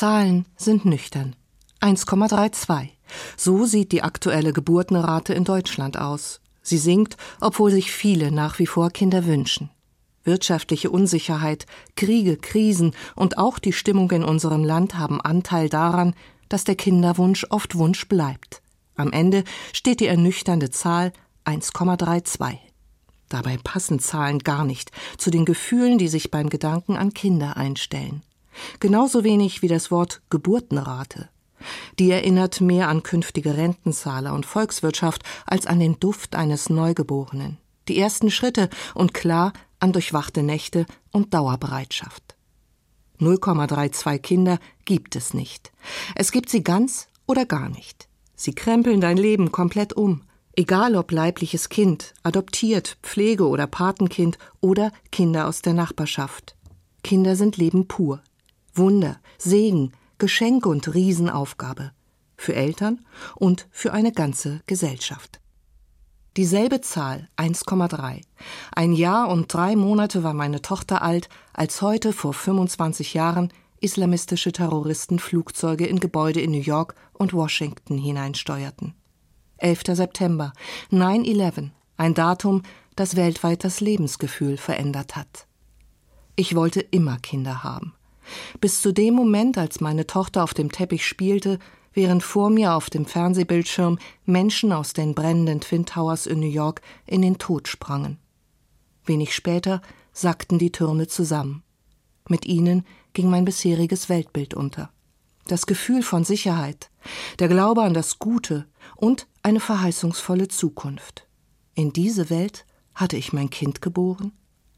Zahlen sind nüchtern. 1,32. So sieht die aktuelle Geburtenrate in Deutschland aus. Sie sinkt, obwohl sich viele nach wie vor Kinder wünschen. Wirtschaftliche Unsicherheit, Kriege, Krisen und auch die Stimmung in unserem Land haben Anteil daran, dass der Kinderwunsch oft Wunsch bleibt. Am Ende steht die ernüchternde Zahl 1,32. Dabei passen Zahlen gar nicht zu den Gefühlen, die sich beim Gedanken an Kinder einstellen. Genauso wenig wie das Wort Geburtenrate. Die erinnert mehr an künftige Rentenzahler und Volkswirtschaft als an den Duft eines Neugeborenen. Die ersten Schritte und klar an durchwachte Nächte und Dauerbereitschaft. 0,32 Kinder gibt es nicht. Es gibt sie ganz oder gar nicht. Sie krempeln dein Leben komplett um. Egal ob leibliches Kind, adoptiert, Pflege- oder Patenkind oder Kinder aus der Nachbarschaft. Kinder sind Leben pur. Wunder, Segen, Geschenk und Riesenaufgabe. Für Eltern und für eine ganze Gesellschaft. Dieselbe Zahl, 1,3. Ein Jahr und 3 Monate war meine Tochter alt, als heute vor 25 Jahren islamistische Terroristen Flugzeuge in Gebäude in New York und Washington hineinsteuerten. 11. September, 9/11, ein Datum, das weltweit das Lebensgefühl verändert hat. Ich wollte immer Kinder haben. Bis zu dem Moment, als meine Tochter auf dem Teppich spielte, während vor mir auf dem Fernsehbildschirm Menschen aus den brennenden Twin Towers in New York in den Tod sprangen. Wenig später sackten die Türme zusammen. Mit ihnen ging mein bisheriges Weltbild unter. Das Gefühl von Sicherheit, der Glaube an das Gute und eine verheißungsvolle Zukunft. In diese Welt hatte ich mein Kind geboren?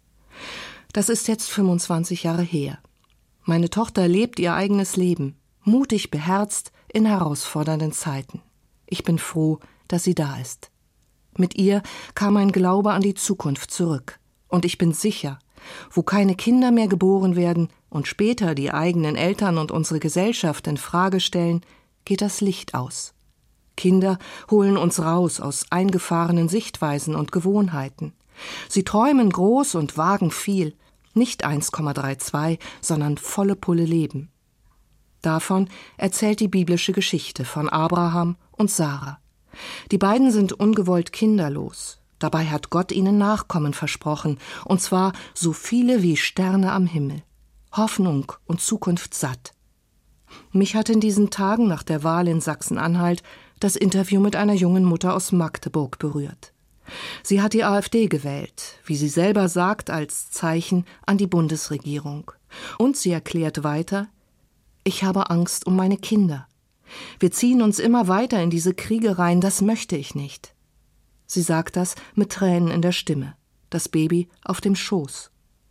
Das ist jetzt 25 Jahre her. Meine Tochter lebt ihr eigenes Leben, mutig, beherzt, in herausfordernden Zeiten. Ich bin froh, dass sie da ist. Mit ihr kam ein Glaube an die Zukunft zurück. Und ich bin sicher, wo keine Kinder mehr geboren werden und später die eigenen Eltern und unsere Gesellschaft in Frage stellen, geht das Licht aus. Kinder holen uns raus aus eingefahrenen Sichtweisen und Gewohnheiten. Sie träumen groß und wagen viel, nicht 1,32, sondern volle Pulle Leben. Davon erzählt die biblische Geschichte von Abraham und Sarah. Die beiden sind ungewollt kinderlos. Dabei hat Gott ihnen Nachkommen versprochen, und zwar so viele wie Sterne am Himmel. Hoffnung und Zukunft satt. Mich hat in diesen Tagen nach der Wahl in Sachsen-Anhalt das Interview mit einer jungen Mutter aus Magdeburg berührt. Sie hat die AfD gewählt, wie sie selber sagt, als Zeichen an die Bundesregierung. Und sie erklärt weiter: Ich habe Angst um meine Kinder. Wir ziehen uns immer weiter in diese Kriege rein, das möchte ich nicht. Sie sagt das mit Tränen in der Stimme, das Baby auf dem Schoß.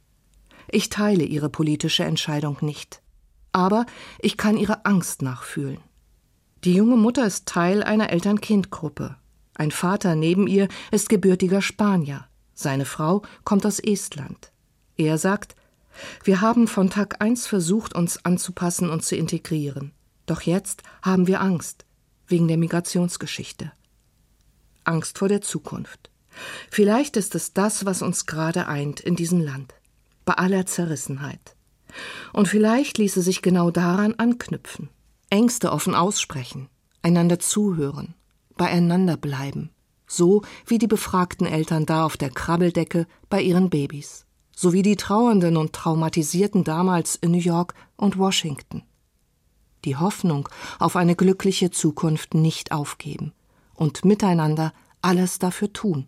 Ich teile ihre politische Entscheidung nicht, aber ich kann ihre Angst nachfühlen. Die junge Mutter ist Teil einer Eltern-Kind-Gruppe. Ein Vater neben ihr ist gebürtiger Spanier. Seine Frau kommt aus Estland. Er sagt: Wir haben von Tag 1 versucht, uns anzupassen und zu integrieren. Doch jetzt haben wir Angst, wegen der Migrationsgeschichte. Angst vor der Zukunft. Vielleicht ist es das, was uns gerade eint in diesem Land, bei aller Zerrissenheit. Und vielleicht ließe sich genau daran anknüpfen. Ängste offen aussprechen, einander zuhören, beieinander bleiben, so wie die befragten Eltern da auf der Krabbeldecke bei ihren Babys, so wie die Trauernden und Traumatisierten damals in New York und Washington. Die Hoffnung auf eine glückliche Zukunft nicht aufgeben und miteinander alles dafür tun.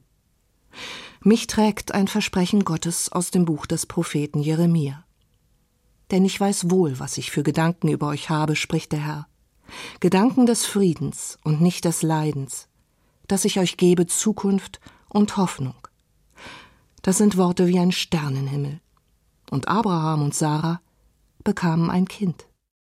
Mich trägt ein Versprechen Gottes aus dem Buch des Propheten Jeremia. Denn ich weiß wohl, was ich für Gedanken über euch habe, spricht der Herr. Gedanken des Friedens und nicht des Leidens, dass ich euch gebe Zukunft und Hoffnung. Das sind Worte wie ein Sternenhimmel. Und Abraham und Sarah bekamen ein Kind.